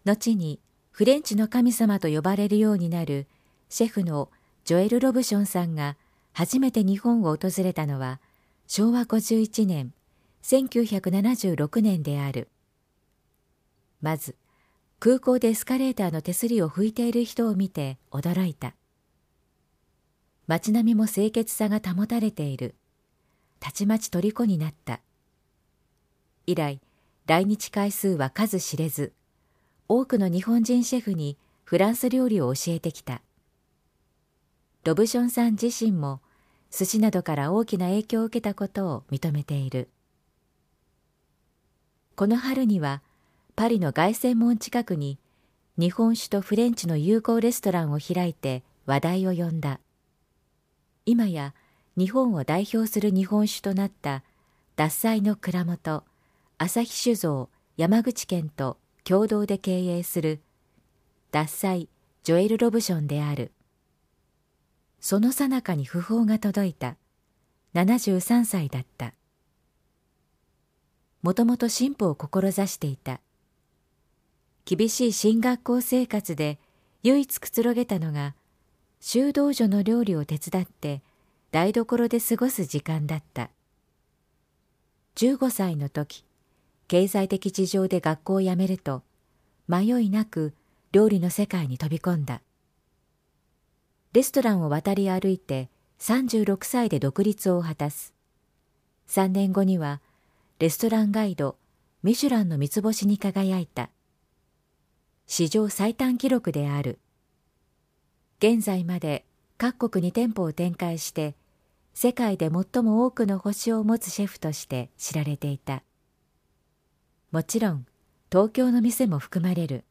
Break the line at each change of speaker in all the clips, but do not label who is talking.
後にフレンチの神様と呼ばれるようになるシェフのジョエル・ロブションさんが初めて日本を訪れたのは昭和51年、1976年である。まず、空港でエスカレーターの手すりを拭いている人を見て驚いた。街並みも清潔さが保たれている。たちまち虜になった。以来、来日回数は数知れず、多くの日本人シェフにフランス料理を教えてきた。ロブションさん自身も寿司などから大きな影響を受けたことを認めている。この春にはパリの凱旋門近くに日本酒とフレンチの友好レストランを開いて話題を呼んだ。今や日本を代表する日本酒となった獺祭の蔵元、旭酒造山口県と共同で経営する獺祭ジョエル・ロブションである。その最中に訃報が届いた。73歳だった。もともと神父を志していた。厳しい神学校生活で唯一くつろげたのが修道女の料理を手伝って台所で過ごす時間だった。15歳の時、経済的事情で学校を辞めると迷いなく料理の世界に飛び込んだ。レストランを渡り歩いて36歳で独立を果たす。3年後にはレストランガイドミシュランの三つ星に輝いた。史上最短記録である。現在まで各国に店舗を展開して世界で最も多くの星を持つシェフとして知られていた。もちろん東京の店も含まれる。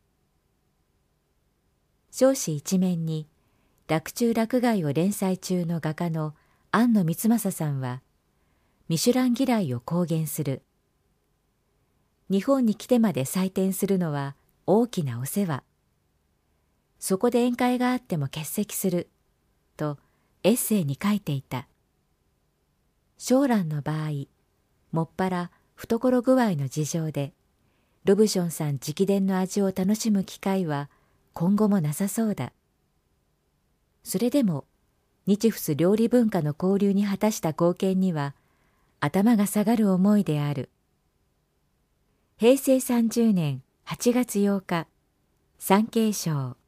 彰子一面に洛中洛外を連載中の画家の庵野光政さんはミシュラン嫌いを公言する。日本に来てまで採点するのは大きなお世話。そこで宴会があっても欠席するとエッセイに書いていた。小蘭の場合、もっぱら懐具合の事情でロブションさん直伝の味を楽しむ機会は今後もなさそうだ。それでも日仏料理文化の交流に果たした貢献には頭が下がる思いである。平成30年8月8日、産経省。